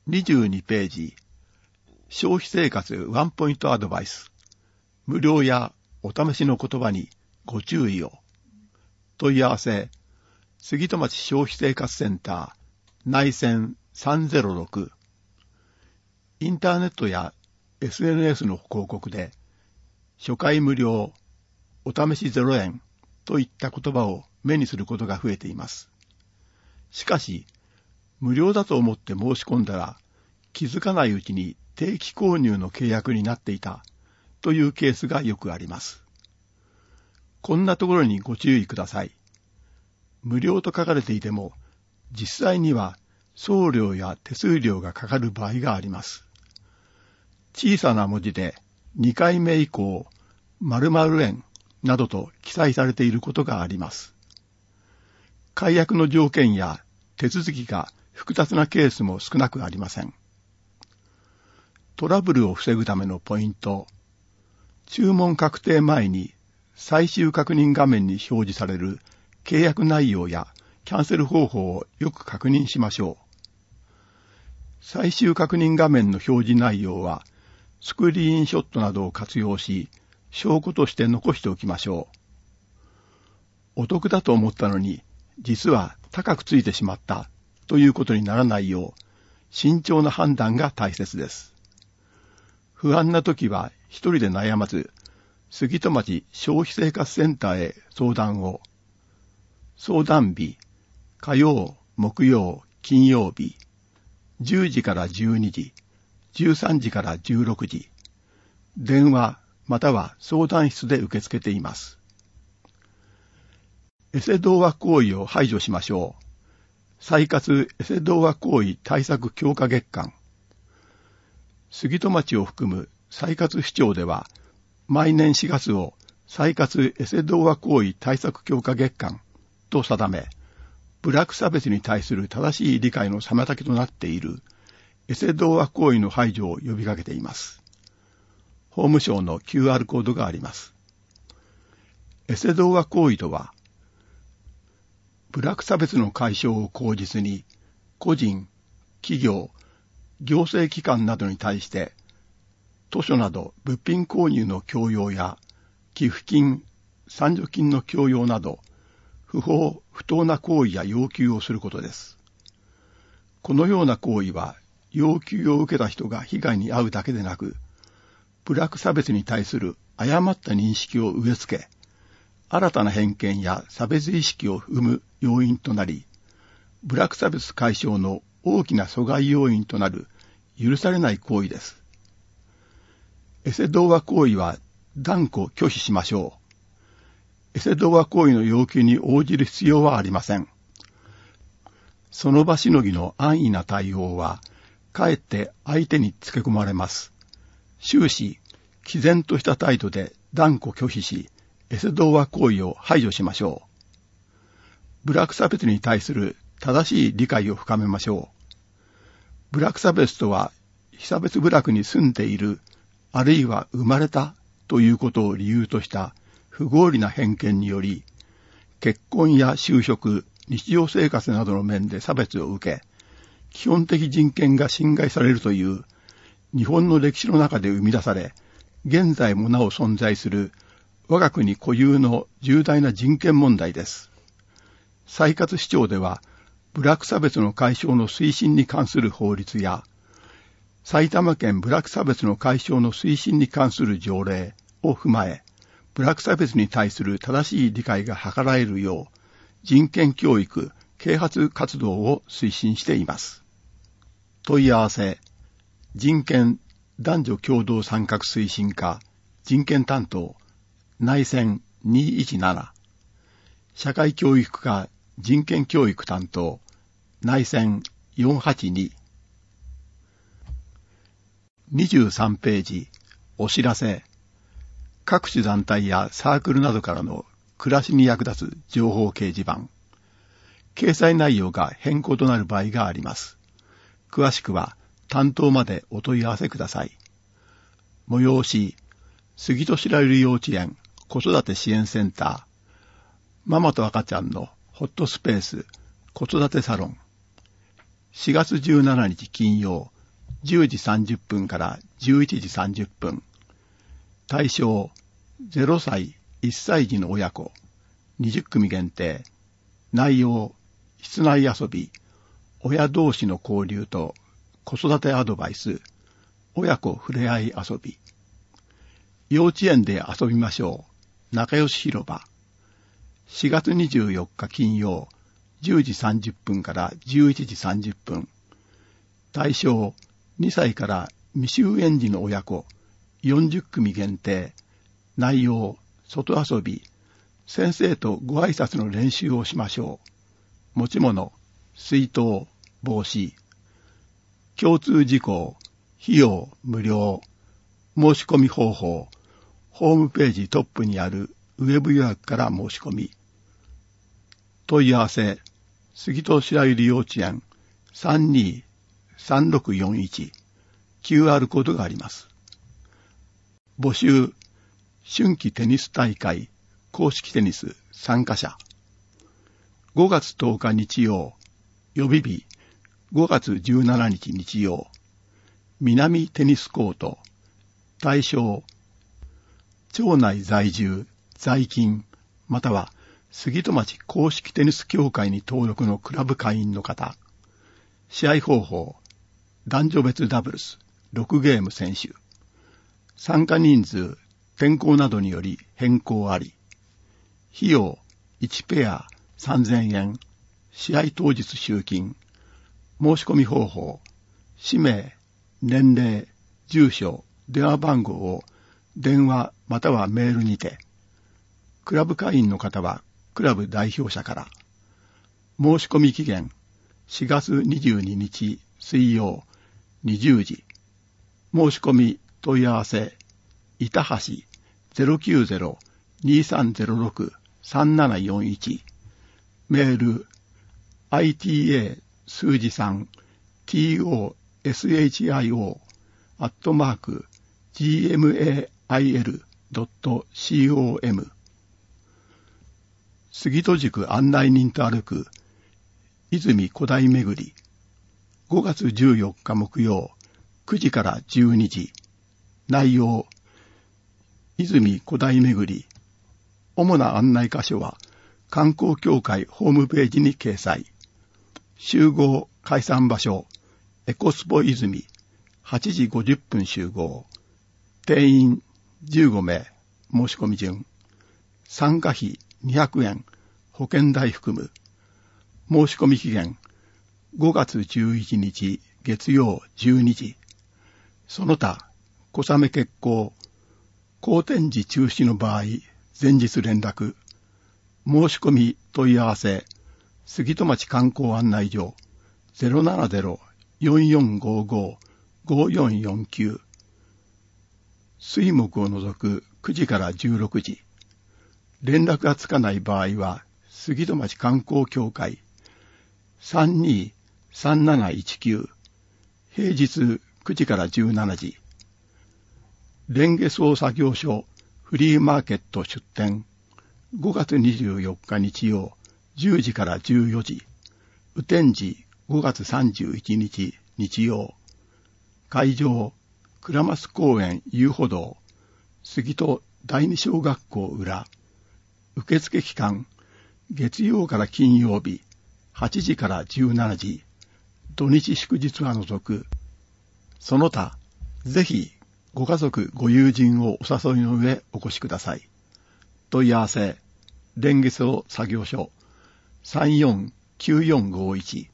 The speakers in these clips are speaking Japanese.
22ページ、消費生活ワンポイントアドバイス。無料やお試しの言葉にご注意を。問い合わせ、杉戸町消費生活センター、内線306。インターネットや SNS の広告で、初回無料、お試し0円といった言葉を目にすることが増えています。しかし、無料だと思って申し込んだら、気づかないうちに定期購入の契約になっていたというケースがよくあります。こんなところにご注意ください。無料と書かれていても、実際には送料や手数料がかかる場合があります。小さな文字で2回目以降、〇〇円などと記載されていることがあります。解約の条件や手続きが複雑なケースも少なくありません。トラブルを防ぐためのポイント。注文確定前に最終確認画面に表示される契約内容やキャンセル方法をよく確認しましょう。最終確認画面の表示内容はスクリーンショットなどを活用し、証拠として残しておきましょう。お得だと思ったのに、実は高くついてしまったということにならないよう、慎重な判断が大切です。不安な時は一人で悩まず、杉戸町消費生活センターへ相談を。相談日、火曜、木曜、金曜日、10時から12時、13時から16時、電話または相談室で受け付けています。エセ童話行為を排除しましょう。再活エセ童話行為対策強化月間。杉戸町を含む再活市町では、毎年4月を再活エセ童話行為対策強化月間と定め、部落差別に対する正しい理解の妨げとなっているエセ童話行為の排除を呼びかけています。法務省の QR コードがあります。エセ童話行為とは、部落差別の解消を口実に、個人、企業、行政機関などに対して、図書など物品購入の強要や、寄付金、賛助金の強要など、不法、不当な行為や要求をすることです。このような行為は、要求を受けた人が被害に遭うだけでなく、部落差別に対する誤った認識を植え付け、新たな偏見や差別意識を生む要因となり、部落差別解消の大きな阻害要因となる許されない行為です。エセ童話行為は断固拒否しましょう。エセ童話行為の要求に応じる必要はありません。その場しのぎの安易な対応は、かえって相手につけ込まれます。終始、毅然とした態度で断固拒否し、エセ童話行為を排除しましょう。部落差別に対する正しい理解を深めましょう。部落差別とは、被差別部落に住んでいる、あるいは生まれたということを理由とした不合理な偏見により、結婚や就職、日常生活などの面で差別を受け、基本的人権が侵害されるという、日本の歴史の中で生み出され、現在もなお存在する我が国固有の重大な人権問題です。再活市町では、部落差別の解消の推進に関する法律や、埼玉県部落差別の解消の推進に関する条例を踏まえ、部落差別に対する正しい理解が図られるよう、人権教育、啓発活動を推進しています。問い合わせ、人権男女共同参画推進課、人権担当、内線217、社会教育課人権教育担当、内線482。23ページ、お知らせ。各種団体やサークルなどからの暮らしに役立つ情報掲示板。掲載内容が変更となる場合があります。詳しくは担当までお問い合わせください。催し、杉戸白百合幼稚園子育て支援センター、ママと赤ちゃんのホットスペース子育てサロン。4月17日金曜 10時30分から11時30分。対象0歳、1歳児の親子、20組限定。内容、室内遊び、親同士の交流と子育てアドバイス、親子ふれあい遊び。幼稚園で遊びましょう。仲良し広場。4月24日金曜、10時30分から11時30分。対象、2歳から未就園児の親子、40組限定。内容、外遊び。先生とご挨拶の練習をしましょう。持ち物、水筒、帽子。共通事項、費用無料。申し込み方法、ホームページトップにあるウェブ予約から申し込み。問い合わせ、杉戸白百合幼稚園 32-3641 QR コードがあります。募集、春季テニス大会公式テニス参加者。5月10日日曜、予備日5月17日日曜。南テニスコート。対象、町内在住、在勤、または杉戸町公式テニス協会に登録のクラブ会員の方。試合方法、男女別ダブルス、6ゲーム選手。参加人数、天候などにより変更あり。費用、1ペア3000円。試合当日集金。申し込み方法、氏名、年齢、住所、電話番号を電話またはメールにて。クラブ会員の方はクラブ代表者から。申し込み期限、4月22日水曜20時。申し込み問い合わせ、板橋 090-2306-3741。メール、ita 数字3 toshio@gmail.com。 杉戸塾案内人と歩く泉古代巡り。5月14日木曜9時から12時。内容、泉古代巡り。主な案内箇所は観光協会ホームページに掲載。集合解散場所、エコスポ泉、8時50分集合。定員15名、申し込み順。参加費200円、保険代含む。申し込み期限、5月11日月曜12時。その他、小雨欠航、好天時中止の場合、前日連絡。申し込み問い合わせ、杉戸町観光案内所 070-4455-5449。水木を除く9時から16時。連絡がつかない場合は、杉戸町観光協会 32-3719。平日9時から17時。レンゲソウ作業所フリーマーケット出店。5月24日日曜10時から14時。雨天時5月31日日曜。会場、倉益公園遊歩道、杉戸第二小学校裏。受付期間、月曜から金曜日、8時から17時。土日祝日は除く。その他、ぜひ、ご家族ご友人をお誘いの上お越しください。問い合わせ、レンゲソウ作業所 349451。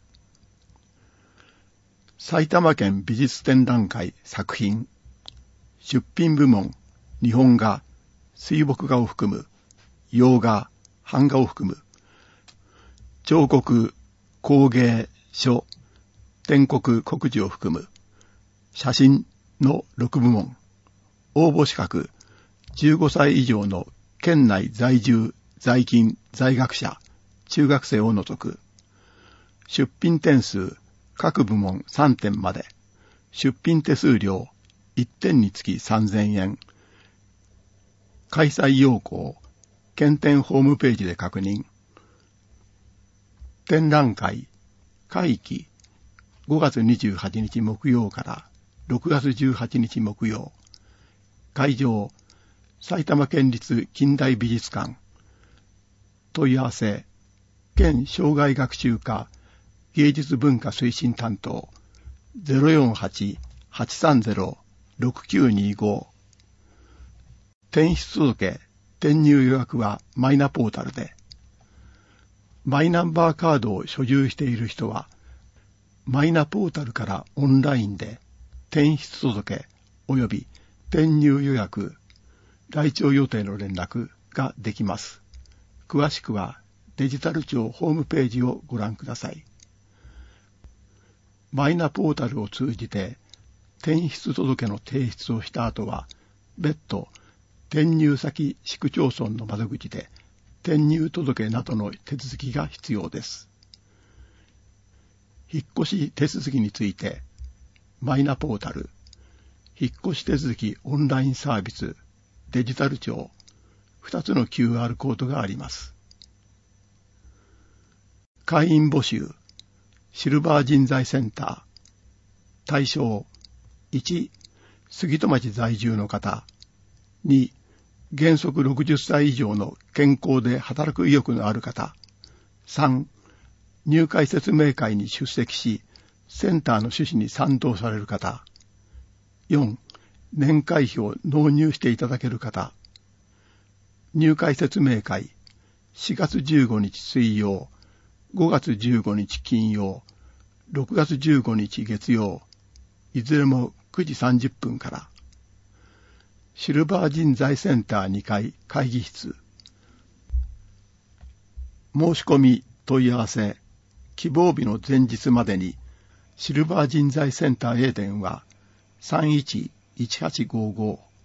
埼玉県美術展覧会作品。出品部門、日本画、水墨画を含む、洋画、版画を含む。彫刻、工芸、書、篆刻、刻字を含む。写真の6部門。応募資格、15歳以上の県内在住、在勤、在学者、中学生を除く。出品点数、各部門3点まで。出品手数料、1点につき3000円。開催要項、県展ホームページで確認。展覧会、会期、5月28日木曜から 6月18日木曜。会場、埼玉県立近代美術館。問い合わせ、県障害学習課芸術文化推進担当 048-830-6925。転出届、転入予約はマイナポータルで。マイナンバーカードを所有している人は、マイナポータルからオンラインで転出届及び転入予約、来庁予定の連絡ができます。詳しくはデジタル庁ホームページをご覧ください。マイナポータルを通じて転出届の提出をした後は、別途転入先市区町村の窓口で転入届などの手続きが必要です。引っ越し手続きについて、マイナポータル、引っ越し手続きオンラインサービス、デジタル庁、2つの QR コードがあります。会員募集、シルバー人材センター。対象、1、杉戸町在住の方。2、原則60歳以上の健康で働く意欲のある方。3、入会説明会に出席し、センターの趣旨に賛同される方。4、年会費を納入していただける方。入会説明会、4月15日水曜、5月15日金曜、6月15日月曜、いずれも9時30分から。シルバー人材センター2階会議室。申し込み問い合わせ、希望日の前日までに、シルバー人材センターへ電話 31-1855